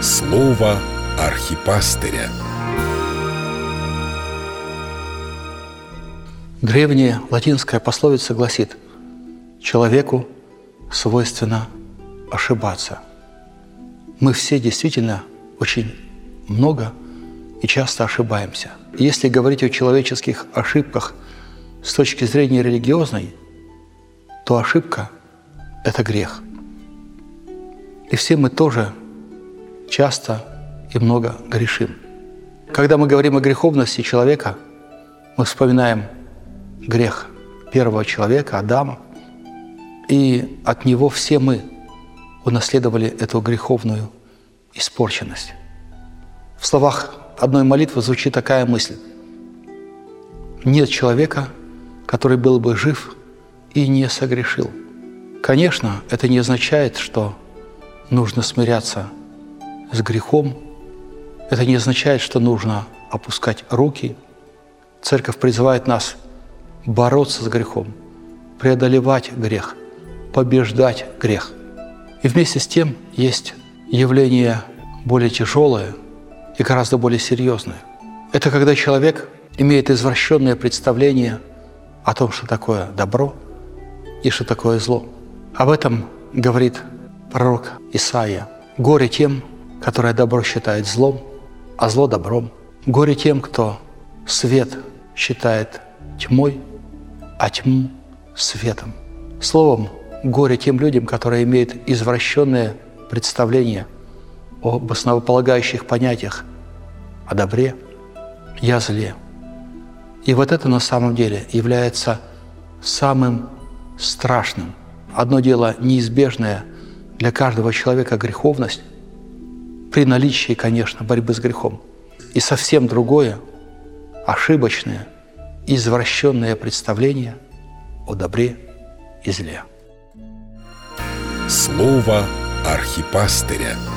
Слово архипастыря. Древняя латинская пословица гласит: человеку свойственно ошибаться. Мы все действительно очень много и часто ошибаемся. Если говорить о человеческих ошибках с точки зрения религиозной, то ошибка – это грех. И все мы тоже часто и много грешим. Когда мы говорим о греховности человека, мы вспоминаем грех первого человека, Адама, и от него все мы унаследовали эту греховную испорченность. В словах одной молитвы звучит такая мысль: «Нет человека, который был бы жив и не согрешил». Конечно, это не означает, что нужно смиряться с грехом. Это не означает, что нужно опускать руки. Церковь призывает нас бороться с грехом, преодолевать грех, побеждать грех. И вместе с тем есть явление более тяжелое и гораздо более серьезное. Это когда человек имеет извращенное представление о том, что такое добро и что такое зло. Об этом говорит пророк Исаия. «Горе тем, которые добро считают злом, а зло добром. Горе тем, кто свет считает тьмой, а тьму светом». Словом, горе тем людям, которые имеют извращенное представление об основополагающих понятиях о добре и о зле. И вот это на самом деле является самым страшным. Одно дело неизбежное для каждого человека греховность, при наличии, конечно, борьбы с грехом. И совсем другое, ошибочное, извращенное представление о добре и зле. Слово архипастыря.